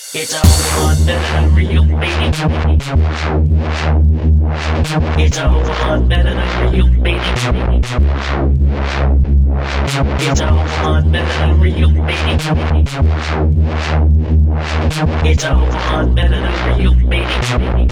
It's a whole lot better than real, baby. It's a whole lot better than real, baby. It's a whole lot better than real, baby. It's a whole lot better than real, baby.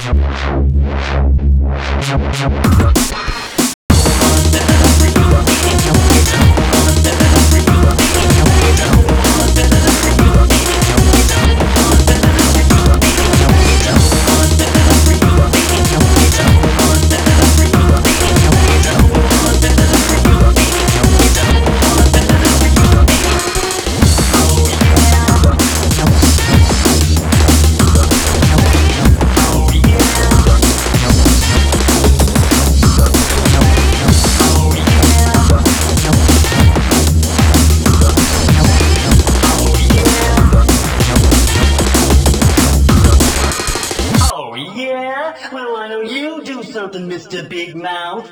Yeah? Well, why don't you do something, Mr. Big Mouth?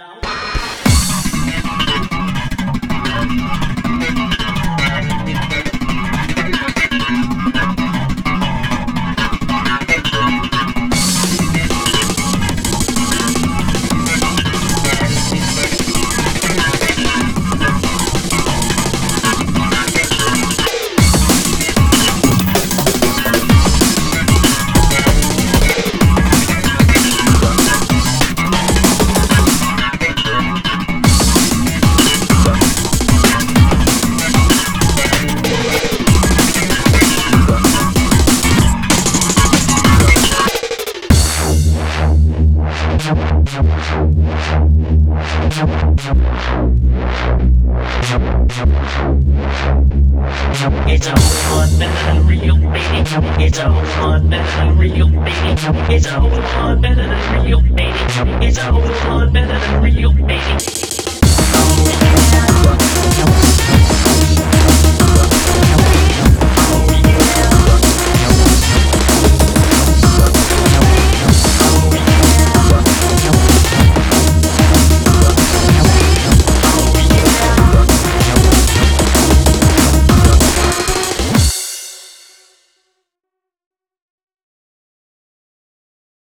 It's a whole lot better than real, baby. It's a whole lot better than real, baby. It's a whole lot better than real, baby. It's a whole lot better than real, baby.